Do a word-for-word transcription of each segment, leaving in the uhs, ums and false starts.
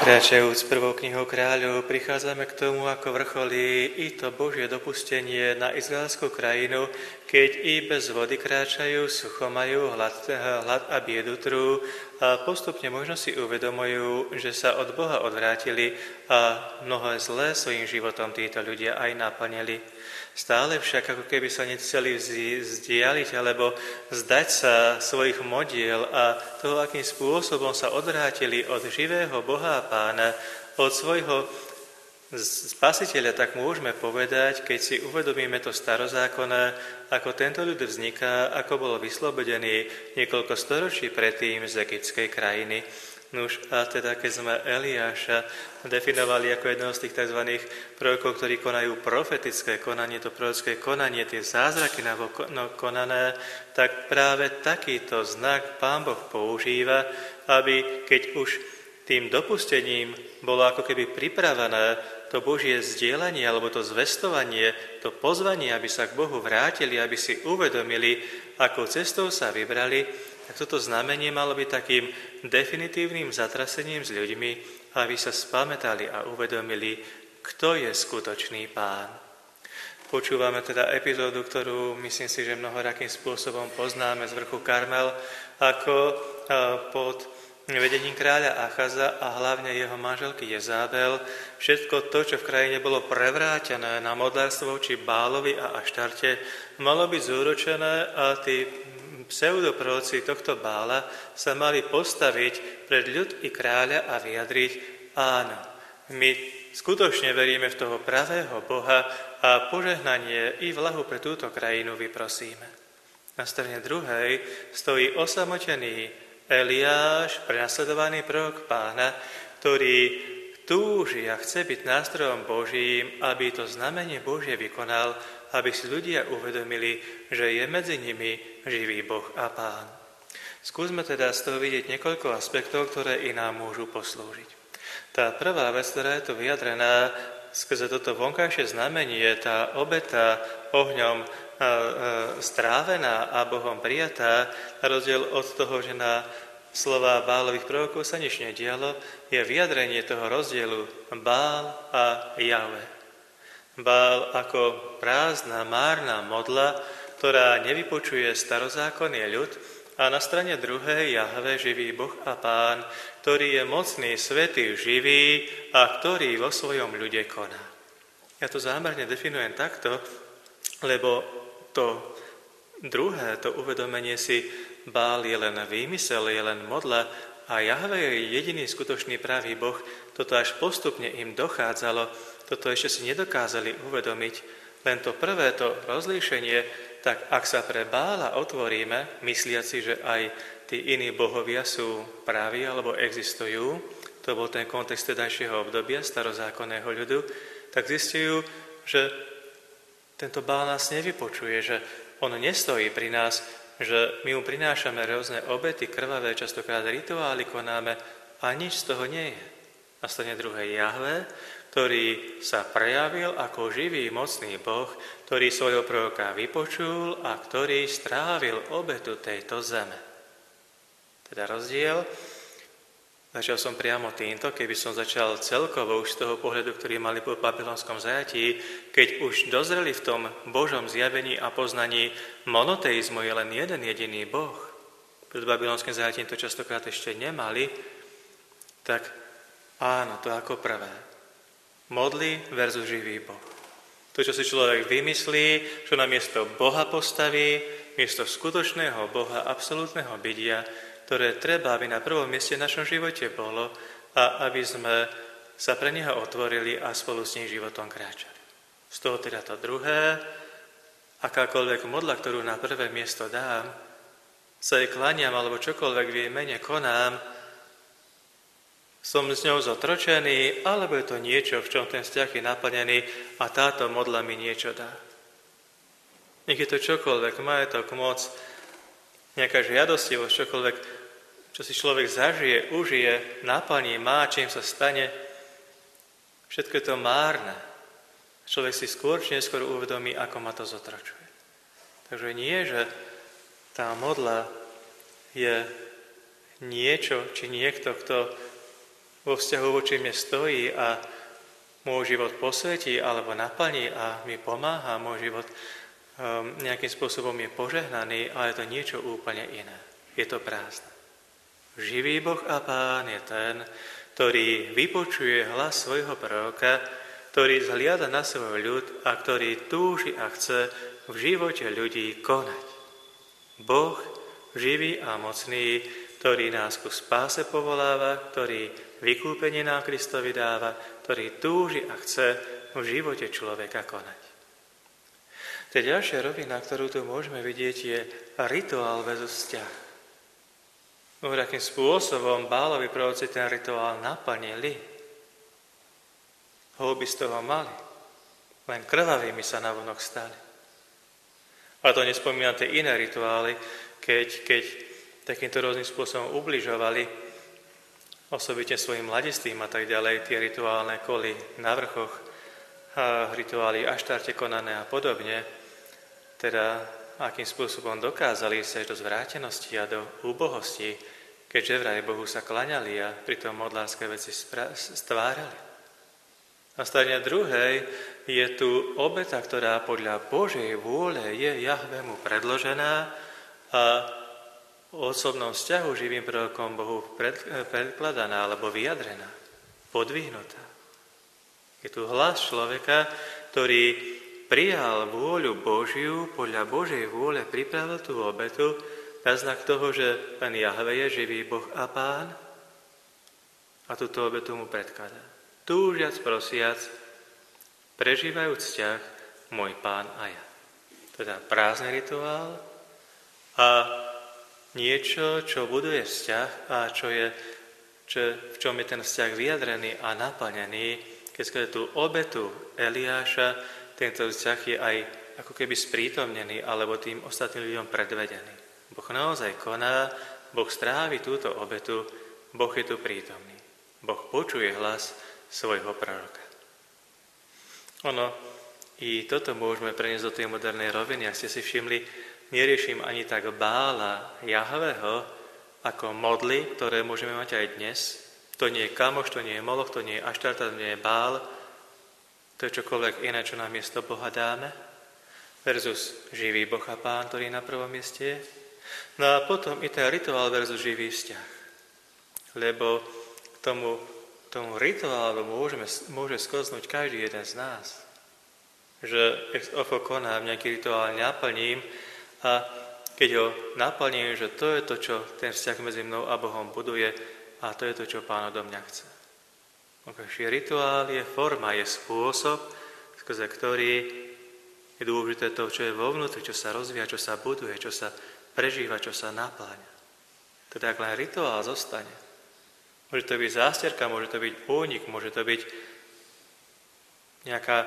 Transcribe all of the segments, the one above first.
Kráčajúc prvou knihou kráľov, prichádzame k tomu, ako vrcholí i to Božie dopustenie na izraelskú krajinu, keď i bez vody kráčajú, sucho majú, hlad, hlad a biedu trú a postupne možno si uvedomujú, že sa od Boha odvrátili a mnohé zlé svojim životom títo ľudia aj naplnili. Stále však, ako keby sa nechceli vzdialiť alebo zdať sa svojich modiel a toho, akým spôsobom sa odvrátili od živého Boha a Pána, od svojho Spasiteľa, tak môžeme povedať, keď si uvedomíme to starozákonné, ako tento ľud vzniká, ako bol vyslobodený niekoľko storočí predtým z egyptskej krajiny. Nuž a teda keď sme Eliáša definovali ako jedného z tých tzv. Prorokov, ktorí konajú profetické konanie, to prorocké konanie, tie zázraky konané, tak práve takýto znak Pán Boh používa, aby keď už tým dopustením bolo ako keby pripravené to Božie zdieľanie alebo to zvestovanie, to pozvanie, aby sa k Bohu vrátili, aby si uvedomili, akou cestou sa vybrali, tak toto znamenie malo byť takým definitívnym zatrasením s ľuďmi, aby sa spamätali a uvedomili, kto je skutočný Pán. Počúvame teda epizódu, ktorú myslím si, že mnohorakým spôsobom poznáme z vrchu Karmel, ako pod vedením kráľa Achaza a hlavne jeho manželky Jezábel všetko to, čo v krajine bolo prevrátené na modlárstvo či Bálovi a Aštarte, malo byť zúročené a tí pseudoproroci tohto Bála sa mali postaviť pred ľud i kráľa a vyjadriť: áno, my skutočne veríme v toho pravého Boha a požehnanie i vlahu pre túto krajinu vyprosíme. Na strane druhej stojí osamotený Eliáš, prenasledovaný prorok Pána, ktorý túži a chce byť nástrojom Božím, aby to znamenie Božie vykonal, aby si ľudia uvedomili, že je medzi nimi živý Boh a Pán. Skúsme teda z toho vidieť niekoľko aspektov, ktoré i nám môžu poslúžiť. Tá prvá vec, ktorá je tu vyjadrená skrze toto vonkajšie znamenie, tá obeta ohňom strávená a Bohom prijatá, na rozdiel od toho, že na slová Bálových prorokov sa nič nedialo, je vyjadrenie toho rozdielu Bál a Jahve. Bál ako prázdna, márna modla, ktorá nevypočuje starozákonný ľud, a na strane druhej Jahve, živý Boh a Pán, ktorý je mocný, svätý, živý a ktorý vo svojom ľude koná. Ja to zámerne definujem takto, lebo to druhé, to uvedomenie si, Bál je len výmysel, je len modla a Jahve je jediný skutočný pravý Boh, toto až postupne im dochádzalo, toto ešte si nedokázali uvedomiť. Len to prvé, to rozlíšenie, tak ak sa pre Bála otvoríme, mysliaci, že aj tí iní bohovia sú praví alebo existujú, to bol ten kontext tedajšieho obdobia starozákonného ľudu, tak zistujú, že tento Bál nás nevypočuje, že on nestojí pri nás, že my mu prinášame rôzne obety, krvavé, častokrát rituály konáme a nič z toho nie je. Na strane druhej Jahve, ktorý sa prejavil ako živý, mocný Boh, ktorý svojho proroka vypočul a ktorý strávil obetu tejto zeme. Teda rozdiel. Začal som priamo týmto, keby som začal celkovo už z toho pohľadu, ktorý mali po babylonskom zajatí, keď už dozreli v tom Božom zjavení a poznaní monoteizmu je len jeden jediný Boh. Pred babylonským zajatím to častokrát ešte nemali, tak áno, to ako prvé. Modly versus živý Boh. To, čo si človek vymyslí, čo na miesto Boha postaví, miesto skutočného Boha, absolútneho bytia, ktoré treba, aby na prvom mieste v našom živote bolo a aby sme sa pre neho otvorili a spolu s ním životom kráčali. Z toho teda to druhé, akákoľvek modla, ktorú na prvé miesto dám, sa jej klaniam alebo čokoľvek v jej mene konám, som s ňou zotročený, alebo je to niečo, v čom ten vzťah je naplnený a táto modla mi niečo dá. Nech je to čokoľvek, majetok, moc, nejaká žiadostivosť, čokoľvek, čo si človek zažije, užije, naplní, má, čím sa stane, všetko je to márne. Človek si skôr či neskôr uvedomí, ako ma to zotročuje. Takže nie, že tá modla je niečo, či niekto, kto vo vzťahu voči mne stojí a môj život posvetí alebo naplní a mi pomáha, môj život um, nejakým spôsobom je požehnaný, ale je to niečo úplne iné. Je to prázdne. Živý Boh a Pán je ten, ktorý vypočuje hlas svojho proroka, ktorý zhliada na svoj ľud a ktorý túži a chce v živote ľudí konať. Boh, živý a mocný, ktorý nás ku spáse povoláva, ktorý vykúpenie nám Kristovi dáva, ktorý túži a chce v živote človeka konať. Tá ďalšia rovina, ktorú tu môžeme vidieť, je rituál versus vzťah. No, akým spôsobom Bálovi proroci ten rituál naplnili. Hĺby z toho mali. Len krvavými sa navonok stali. A to nespomínam tie iné rituály, keď, keď takýmto rôznym spôsobom ubližovali osobite svojim mladistvím a tak ďalej, tie rituálne koly na vrchoch, a rituály Aštarte konané a podobne, teda akým spôsobom dokázali sa do zvrátenosti a do úbohosti, keďže vraj Bohu sa klaňali a pritom modlárske veci stvárali. Na strane druhej je tu obeta, ktorá podľa Božej vôle je Jahvemu predložená a o osobnom vzťahu živým prorokom Bohu predkladaná alebo vyjadrená, podvihnutá. Je tu hlas človeka, ktorý prijal vôľu Božiu, podľa Božej vôle pripravil tú obetu na znak toho, že Pán Jahve je živý Boh a Pán a túto obetu mu predkladá. Túžiac, prosiac, prežívajúc vzťah môj Pán a ja. Teda prázdny rituál a niečo, čo buduje vzťah a čo je, čo, v čom je ten vzťah vyjadrený a naplnený, keď skôr tú obetu Eliáša, tento vzťah je aj ako keby sprítomnený alebo tým ostatným ľuďom predvedený. Boh naozaj koná, Boh strávi túto obetu, Boh je tu prítomný. Boh počuje hlas svojho proroka. Ono, i toto môžeme preniesť do tej modernej roviny. Ak ste si všimli, neriešim ani tak Bála Jahveho, ako modly, ktoré môžeme mať aj dnes. To nie je Kamoš, to nie je Moloch, to nie je Aštarta, to nie je Bál. To je čokoľvek iné, čo na miesto Boha dáme. Versus živý Boh a Pán, ktorý na prvom mieste je. No a potom i ten rituál versus živý vzťah. Lebo tomu tomu rituálu môžeme, môže sklznúť každý jeden z nás. Že ex ofo konám nejaký rituál, naplním a keď ho naplním, že to je to, čo ten vzťah medzi mnou a Bohom buduje a to je to, čo Pán odo mňa chce. Každý rituál je forma, je spôsob, skrze ktorý je dôležité to, čo je vo vnútri, čo sa rozvíja, čo sa buduje, čo sa prežíva, čo sa napláňa. Teda ak len rituál zostane, môže to byť zásterka, môže to byť únik, môže to byť nejaká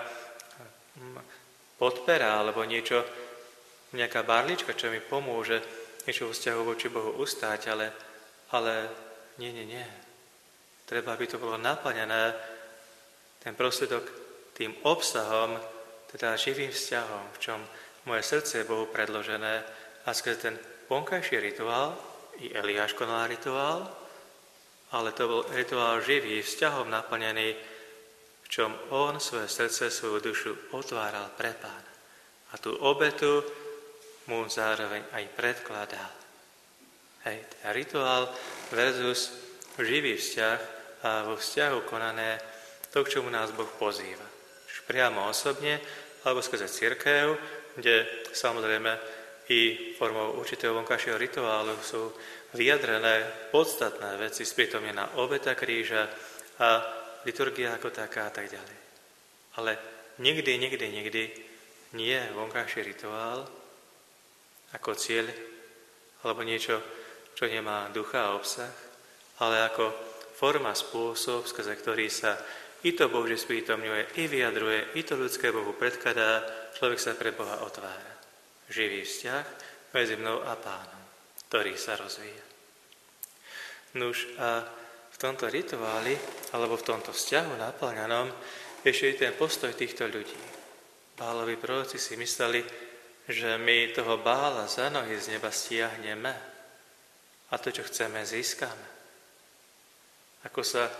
podpera alebo niečo, nejaká barlička, čo mi pomôže niečo vo vzťahu voči Bohu ustáť, ale, ale nie, nie, nie. Treba, aby to bolo naplnené ten prostriedok tým obsahom, teda živým vzťahom, v čom moje srdce je Bohu predložené a skrze ten vonkajší rituál, i Eliáš konal rituál, ale to bol rituál živý, vzťahom naplnený, v čom on svoje srdce, svoju dušu otváral pre Pána. A tú obetu mu zároveň aj predkladal. Hej, rituál versus živý vzťah a vo vzťahu konané to, k čomu nás Boh pozýva. Už priamo osobne, alebo skrze cirkev, kde samozrejme i formou určitého vonkajšieho rituálu sú vyjadrené podstatné veci, sprítomnená obeta kríža a liturgia ako taká a tak ďalej. Ale nikdy, nikdy, nikdy nie je vonkajší rituál ako cieľ alebo niečo, čo nemá ducha a obsah, ale ako forma, spôsob, skrze ktorý sa i to Božie sprítomňuje, i vyjadruje, i to ľudské Bohu predkladá, človek sa pre Boha otvára. Živý vzťah medzi mnou a Pánom, ktorý sa rozvíja. Nuž a v tomto rituáli, alebo v tomto vzťahu naplňanom, ešte ten postoj týchto ľudí. Bálovi proroci si mysleli, že my toho Bála za nohy z neba stiahneme a to, čo chceme, získame. Ako sa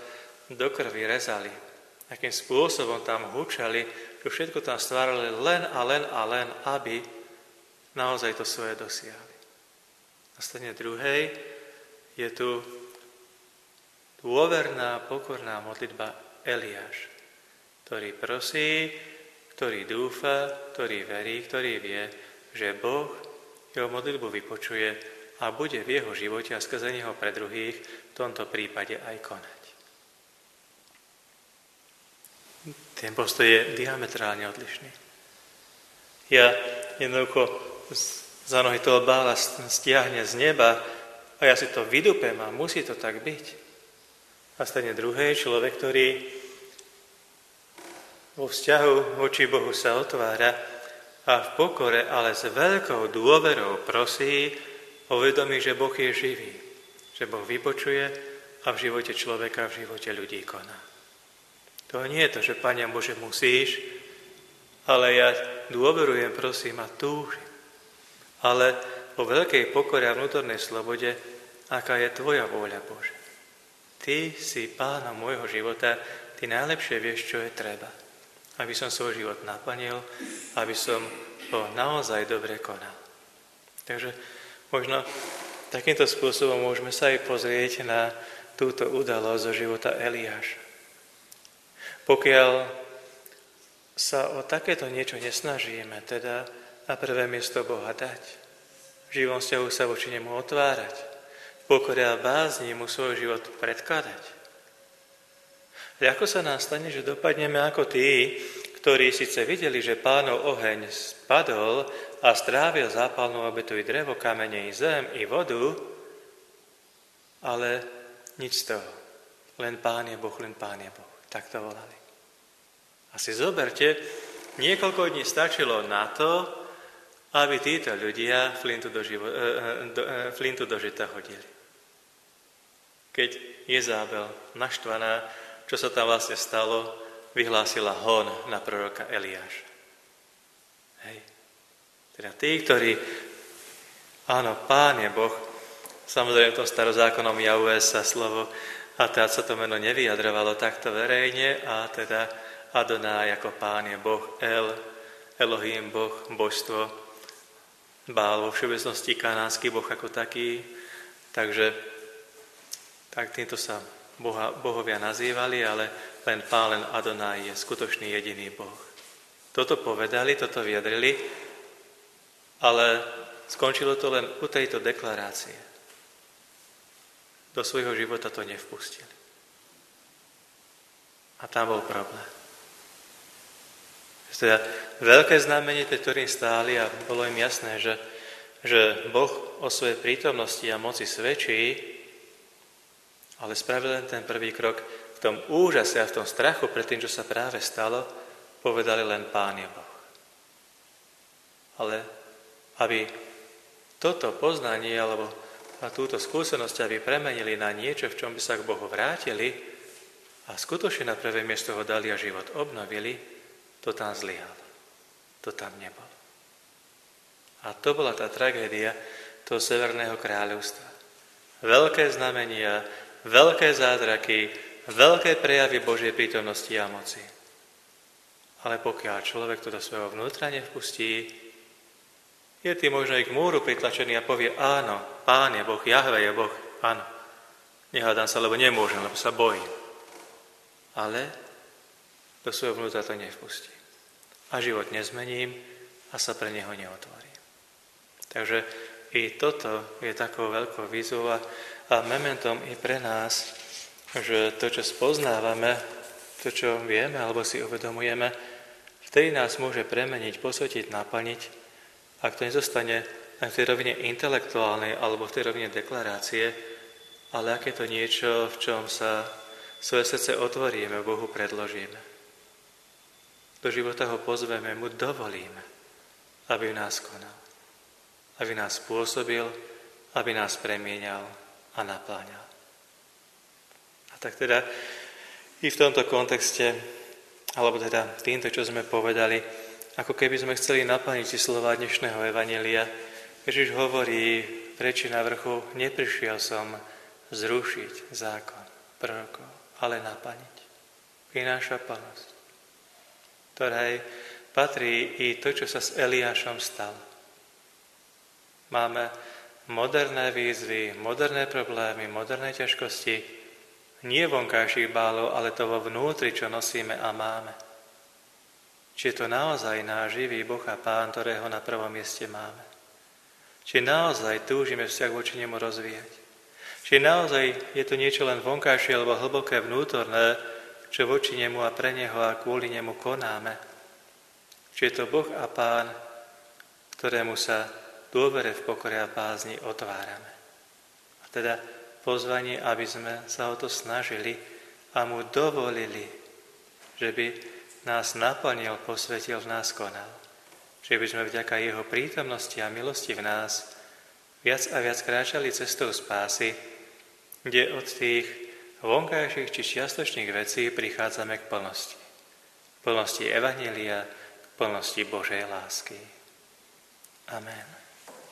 do krvi rezali, akým spôsobom tam hučali, to všetko tam stvárali len a len a len, aby naozaj to svoje dosiahli. Na strane druhej je tu dôverná, pokorná modlitba Eliáš, ktorý prosí, ktorý dúfa, ktorý verí, ktorý vie, že Boh jeho modlitbu vypočuje a bude v jeho živote a skrze neho pre druhých v tomto prípade aj konať. Ten postoj je diametrálne odlišný. Ja jednoducho za nohy toho Bála stiahne z neba a ja si to vydupem a musí to tak byť. A stane druhej človek, ktorý vo vzťahu voči Bohu sa otvára a v pokore, ale s veľkou dôverou prosí, uvedomí, že Boh je živý, že Boh vypočuje a v živote človeka, v živote ľudí koná. To nie je to, že Pane Bože musíš, ale ja dôverujem, prosím a túžim. Ale vo veľkej pokore a vnútornej slobode, aká je tvoja vôľa, Bože. Ty si pánom môjho života, ty najlepšie vieš, čo je treba. Aby som svoj život naplnil, aby som ho naozaj dobre konal. Takže možno takýmto spôsobom môžeme sa aj pozrieť na túto udalosť zo života Eliáša. Pokiaľ sa o takéto niečo nesnažíme, teda na prvé miesto Boha dať, v živom vzťahu sa voči nemu otvárať, v pokore a bázni mu svoj život predkladať. Ľako sa nám stane, že dopadneme ako tí, ktorí síce videli, že Pánov oheň spadol a strávil zápalnú obetu i drevo, kamene, i zem, i vodu, ale nič z toho. Len Pán je Boh, len Pán je Boh. Tak to volali. A si zoberte, niekoľko dní stačilo na to, aby títo ľudia flintu do, živo, do, flintu do žita hodili. Keď Jezábel naštvaná, čo sa tam vlastne stalo, vyhlásila hon na proroka Eliáša. Hej. Teda tí, ktorí, áno, Pán je Boh, samozrejme v tom starozákonnom Jahve sa slovo, a teda sa to meno nevyjadrovalo takto verejne, a teda Adonaj ako Pán je Boh, El, Elohim, Boh, božstvo, Bál vo všeobecnosti, kanánsky Boh ako taký, takže tak týmto sa Boha, bohovia nazývali, ale len Pán, len Adonaj je skutočný jediný Boh. Toto povedali, toto vyjadrili, ale skončilo to len u tejto deklarácie. Do svojho života to nevpustili. A tam bol problém. Teda veľké znamenie, pred ktorým stáli a bolo im jasné, že, že Boh o svojej prítomnosti a moci svedčí, ale spravil len ten prvý krok v tom úžase a v tom strachu pred tým, čo sa práve stalo, povedali len Pán je Boh. Ale aby toto poznanie alebo a túto skúsenosť, aby premenili na niečo, v čom by sa k Bohu vrátili a skutočne na prvé miesto ho dali a život obnovili, to tam zlyhalo. To tam nebolo. A to bola tá tragédia toho Severného kráľovstva. Veľké znamenia, veľké zázraky, veľké prejavy Božej prítomnosti a moci. Ale pokiaľ človek to do svojho vnútra nevpustí, je tým možno i k múru pritlačený a povie, áno, Pán je Boh, Jahve je Boh, áno. Nehádam sa, lebo nemôžem, lebo sa bojím. Ale do svojho vnútra to nevpustí. A život nezmením a sa pre neho neotvorím. Takže i toto je takou veľkou výzvou a mementom i pre nás, že to, čo spoznávame, to, čo vieme alebo si uvedomujeme, vtedy nás môže premeniť, posvetiť, naplniť, ak to nezostane na tej rovine intelektuálnej alebo v tej rovine deklarácie, ale ak je to niečo, v čom sa svoje srdce otvoríme, Bohu predložíme. Do života ho pozveme, mu dovolíme, aby nás konal, aby nás spôsobil, aby nás premieňal a napláňal. A tak teda i v tomto kontexte, alebo teda týmto, čo sme povedali, ako keby sme chceli naplniť si slova dnešného evanjelia, Ježiš hovorí v reči na vrchu, neprišiel som zrušiť zákon prorokov, ale naplniť. Prináša plnosť, ktorej patrí i to, čo sa s Eliášom stalo. Máme moderné výzvy, moderné problémy, moderné ťažkosti, nie vonkajších bálov, ale to vo vnútri, čo nosíme a máme. Či je to naozaj náš živý Boh a Pán, ktorého na prvom mieste máme. Či naozaj túžime vzťah voči nemu rozvíjať. Či naozaj je to niečo len vonkajšie alebo hlboké vnútorné, čo voči nemu a pre neho a kvôli nemu konáme. Či je to Boh a Pán, ktorému sa dôvere v pokore a bázni otvárame. A teda pozvanie, aby sme sa o to snažili a mu dovolili, že by nás naplnil, posvetil, v nás konal. Že by sme vďaka jeho prítomnosti a milosti v nás viac a viac kráčali cestou spásy, kde od tých vonkajších či čiastočných vecí prichádzame k plnosti. Plnosti evanjelia, k plnosti Božej lásky. Amen.